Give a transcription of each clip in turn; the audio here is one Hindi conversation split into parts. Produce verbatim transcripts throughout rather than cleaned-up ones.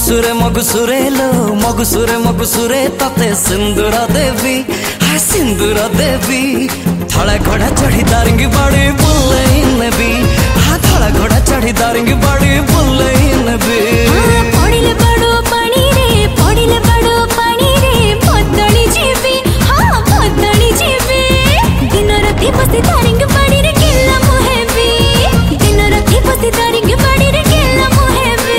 मगुसुरे मगुसुरे लो मगुसुरे मगुसुरे तते सिंदूर देवी हाँ सिंदूर देवी थड़ा घोड़ा चढ़ी दारिंगी बाड़ी बुल्लई नबी हाँ थड़ा घोड़ा चढ़ी दारिंगी बाड़ी बुल्लई नबी पड़िले बड़ो पानी रे पड़िले बड़ो पानी रे भदली जीवी हाँ भदली जीवी दिन राति बसी दारिंगी बाड़ी रे केला मुहेबी दिन राति बसी दारिंगी बाड़ी रे केला मुहेबी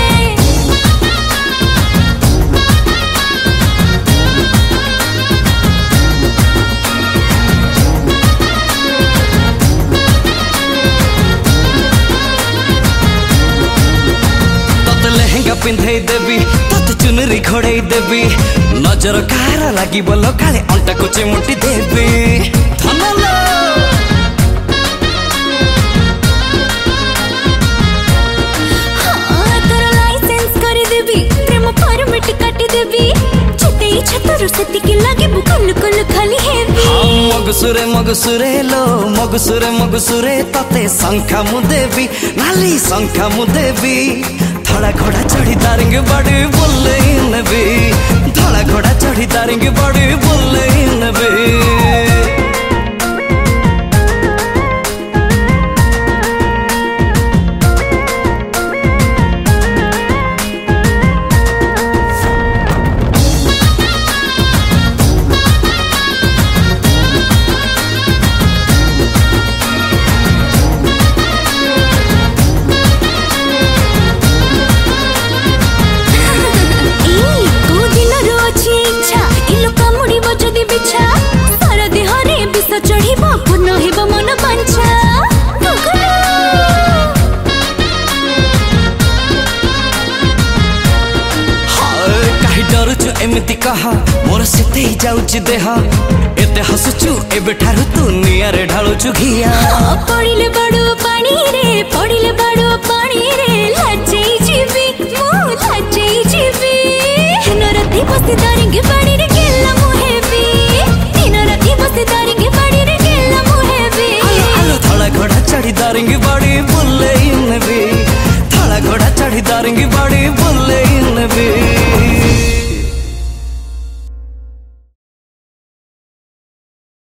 पिंधई देवी तत चुनरी घोड़ई देवी नजर कार लगी बोलो काले अंटा को चिमुटी देवी धनलो हाँ तोरा लाइसेंस कर देवी प्रेम परमिट काटी देवी छते छतरु सती के लागे बुकल कुल खाली हेवी हाँ मगुसुरे मगुसुरे लो मगुसुरे मगुसुरे तते संख्या मु देवी नाली संख्या मु देवी धड़ा घोड़ा चढ़ी दारिंगी बाड़ी बुल्लई नबी धड़ा घोड़ा चढ़ी दारिंगी बाड़ी बुल्लई नबी एमती कहा मोर सेते ही जाउची देह एते हसुचु एबे ठारु तू नियारे ढाळुचु घिया पड़िले बड़ो पानी रे पड़िले बड़ो पानी रे लाजई जीवी मु लाजई जीवी दिन राति बसी दारिंगी बाड़ी रे केला मुहेबी दिन राति बसी दारिंगी बाड़ी रे केला मुहेबी आलो थड़ा घोड़ा चढ़ी दारिंगी बाड़ी बुल्लई नबी थड़ा घोड़ा चढ़ी दारिंगी बाड़ी